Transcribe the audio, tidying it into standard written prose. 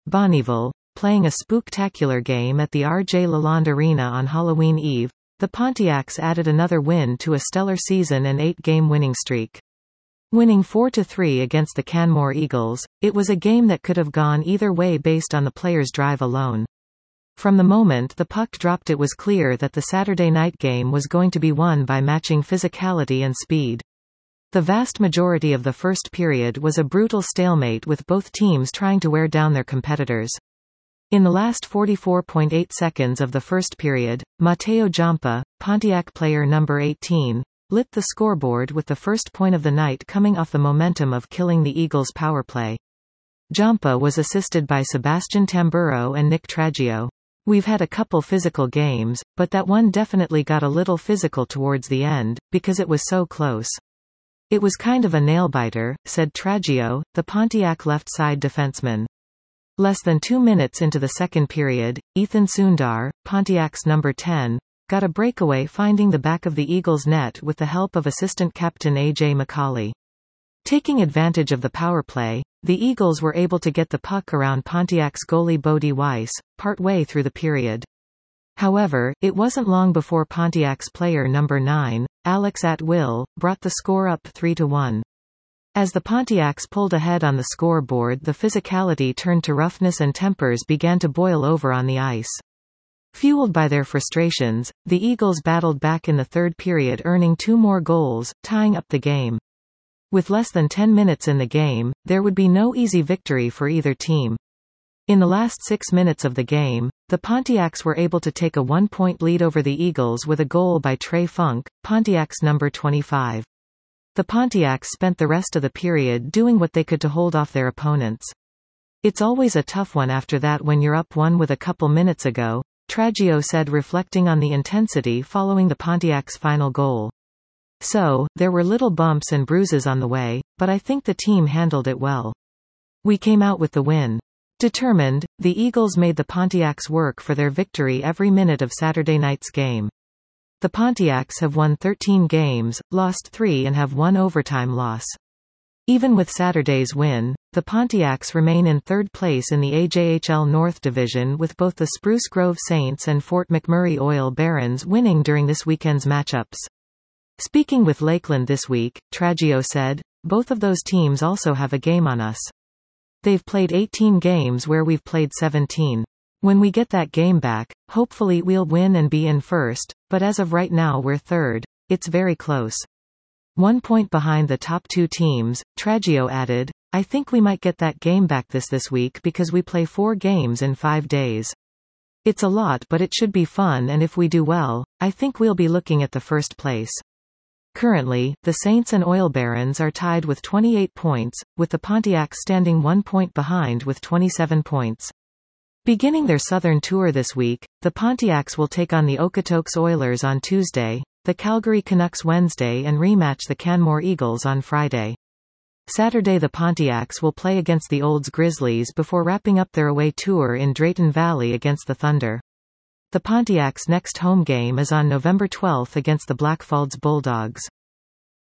Bonnyville, playing a spooktacular game at the R.J. Lalonde Arena on Halloween Eve, the Pontiacs added another win to a stellar season and 8-game winning streak. Winning 4-3 against the Canmore Eagles, it was a game that could have gone either way based on the players' drive alone. From the moment the puck dropped, it was clear that the Saturday night game was going to be won by matching physicality and speed. The vast majority of the first period was a brutal stalemate, with both teams trying to wear down their competitors. In the last 44.8 seconds of the first period, Matteo Giampa, Pontiac player number 18, lit the scoreboard with the first point of the night coming off the momentum of killing the Eagles' power play. Giampa was assisted by Sebastian Tamburo and Nick Tragio. We've had a couple physical games, but that one definitely got a little physical towards the end, because it was so close. It was kind of a nail-biter, said Tragio, the Pontiac left-side defenseman. Less than 2 minutes into the second period, Ethan Sundar, Pontiac's number 10, got a breakaway finding the back of the Eagles' net with the help of assistant captain A.J. McCauley. Taking advantage of the power play, the Eagles were able to get the puck around Pontiac's goalie Bodie Weiss, partway through the period. However, it wasn't long before Pontiac's player number 9, Alex Atwill, brought the score up 3-1. As the Pontiacs pulled ahead on the scoreboard, the physicality turned to roughness and tempers began to boil over on the ice. Fueled by their frustrations, the Eagles battled back in the third period, earning 2 more goals, tying up the game. With less than 10 minutes in the game, there would be no easy victory for either team. In the last 6 minutes of the game, the Pontiacs were able to take a 1-point lead over the Eagles with a goal by Trey Funk, Pontiac's number 25. The Pontiacs spent the rest of the period doing what they could to hold off their opponents. It's always a tough one after that when you're up 1 with a couple minutes ago, Tragio said, reflecting on the intensity following the Pontiacs' final goal. So, there were little bumps and bruises on the way, but I think the team handled it well. We came out with the win. Determined, the Eagles made the Pontiacs work for their victory every minute of Saturday night's game. The Pontiacs have won 13 games, lost 3 and have 1 overtime loss. Even with Saturday's win, the Pontiacs remain in third place in the AJHL North Division, with both the Spruce Grove Saints and Fort McMurray Oil Barons winning during this weekend's matchups. Speaking with Lakeland this week, Tragio said, "Both of those teams also have a game on us. They've played 18 games where we've played 17. When we get that game back, hopefully we'll win and be in first, but as of right now we're third. It's very close. 1 point behind the top 2 teams," Tragio added. "I think we might get that game back this week because we play 4 games in 5 days. It's a lot, but it should be fun, and if we do well, I think we'll be looking at the first place." Currently, the Saints and Oil Barons are tied with 28 points, with the Pontiacs standing 1 point behind with 27 points. Beginning their southern tour this week, the Pontiacs will take on the Okotoks Oilers on Tuesday, the Calgary Canucks Wednesday, and rematch the Canmore Eagles on Friday. Saturday the Pontiacs will play against the Olds Grizzlies before wrapping up their away tour in Drayton Valley against the Thunder. The Pontiacs' next home game is on November 12 against the Blackfalds Bulldogs.